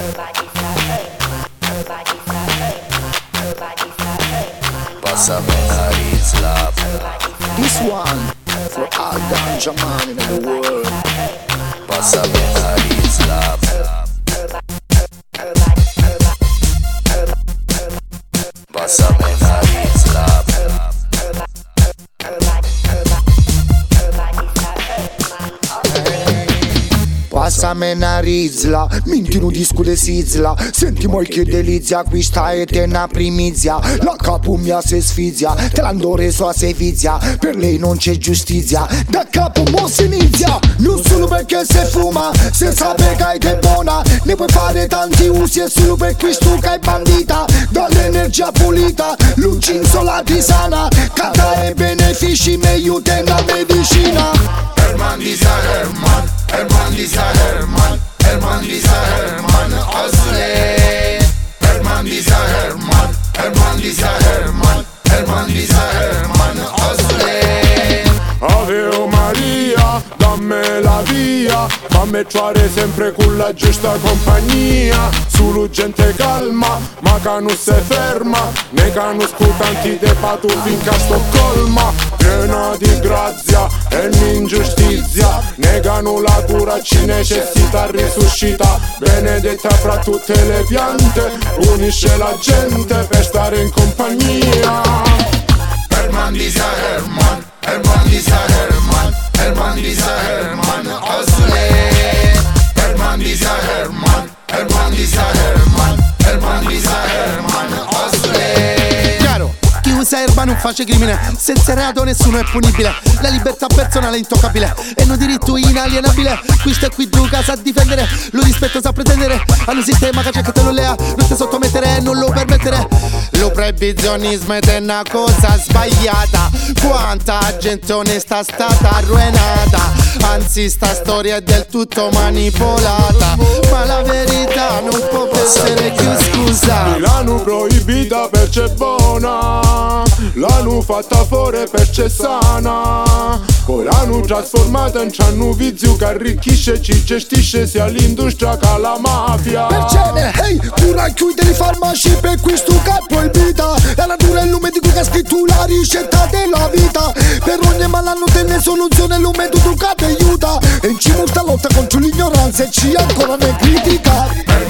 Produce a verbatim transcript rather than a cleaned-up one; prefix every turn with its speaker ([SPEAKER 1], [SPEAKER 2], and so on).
[SPEAKER 1] Passami a Rizla.
[SPEAKER 2] This one for all ganja man in the world.
[SPEAKER 1] Passami a Rizla. Passami a Rizla.
[SPEAKER 2] Passami una rizla, minti un disco de sizla. Senti moi che delizia, questa è eterna primizia. La capo mia se sfizia, te l'hanno reso a sevizia. Per lei non c'è giustizia, da capo mo si inizia. Non solo perché se fuma, se sape che è buona. Ne puoi fare tanti usi e solo per questo che è bandita. Dall'energia pulita, l'uccinso la tisana. Cata e benefici meglio della medicina.
[SPEAKER 3] Herman dieser Herman, Herman dieser Herman, Herman dieser Herman Osle. Herman dieser Herman, Herman dieser Herman, Herman dieser Herman Osle.
[SPEAKER 4] Ave Maria, dammi la via, fammi trovare sempre con la giusta compagnia. Solo gente calma, ma che non si ferma. Ne conosco tanti de patu finché a Stoccolma. Piena di grazia e l'ingiustizia, negano la cura, ci necessita, risuscita. Benedetta fra tutte le piante, unisce la gente per stare in compagnia.
[SPEAKER 3] Herman dieser Herman, Herman dieser Herman, Herman dieser Herman Osle. Herman dieser Herman, Herman dieser Herman, Herman dieser Herman Osle.
[SPEAKER 5] Chiaro, chi usa erba non face crimine, senza reato nessuno è punibile. La libertà personale è intoccabile e un diritto inalienabile. Questo è qui Duca sa difendere, lo rispetto sa pretendere. Hanno un sistema che c'è che te lo lea, non ti sottomettere e non lo permettere. Lo proibizionismo è una cosa sbagliata. Quanta gente onesta è stata arruinata. Anzi sta storia è del tutto manipolata. Ma la verità non può essere più scusa.
[SPEAKER 4] L'hanno proibita perché è buona, l'hanno fatta fuori perché è sana. Poi l'hanno trasformata in c'hanno vizio che arricchisce, ci gestisce sia l'industria che la mafia.
[SPEAKER 2] Perciene, ehi, hey, cura chiude i farmaci per questo che è proibita. La natura è il lume di cui ha scritto la ricetta della vita. Per ogni malanno tenne soluzione, il metodo che ti aiuta. E in cima sta lotta contro l'ignoranza e ci ancora ne critica.